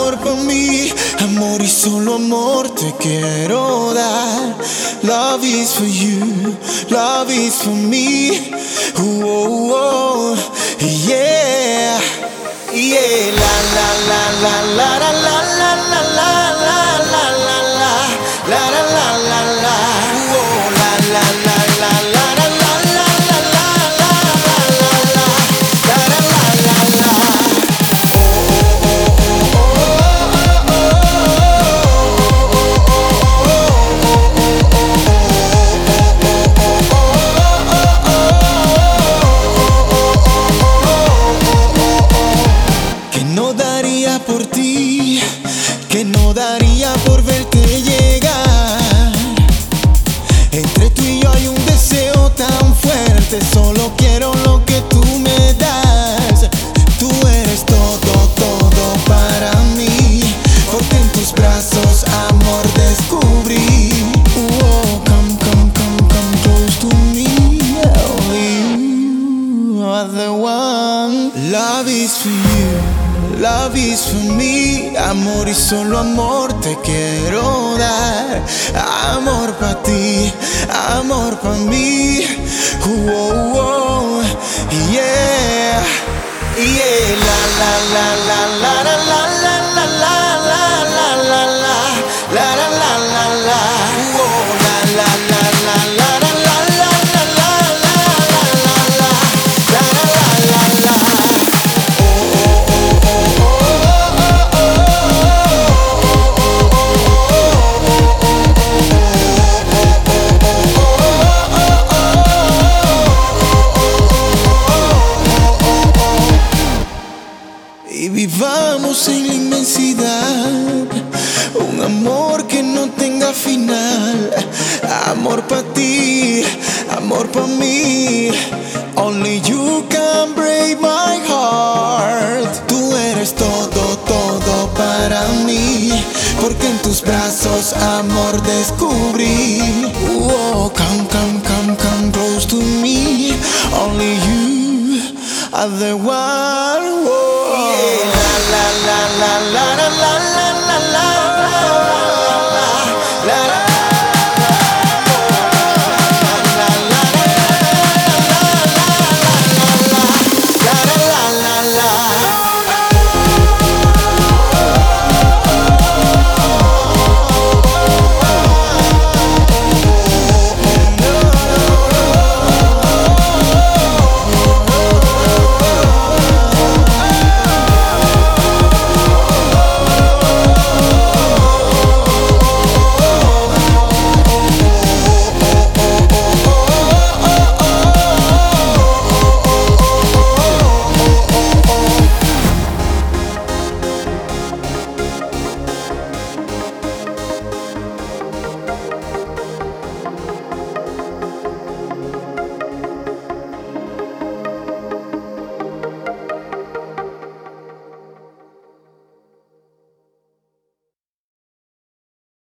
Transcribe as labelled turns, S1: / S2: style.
S1: amor por mí, amor y solo amor te quiero dar. Love is for you, love is for me. Oh, oh, yeah, yeah. La la la la la la la la la la la la la la la la la la. Oh, la la la la la la la la la la la la la. Por ti, que no daría por verte llegar. Entre tú y yo hay un deseo tan fuerte, solo quiero lo que tú me das. Tú eres todo, todo para mí, porque en tus brazos amor descubrí. Oh, come, come, come, come close to me. Oh, you are the one. Love is for you, love is for me, amor y solo amor te quiero dar. Amor pa' ti, amor pa' mí. Oh, oh, yeah, yeah. La la la la la la la la la la la la la la la la la. Oh, la la la la la la la la la la la la la la. Y vivamos en la inmensidad, un amor que no tenga final. Amor pa' ti, amor pa' mí. Only you can break my heart. Tú eres todo, todo para mí, porque en tus brazos amor descubrí. Oh, come, come, come, come close to me. Only you are the one. Oh. La la la la la la la.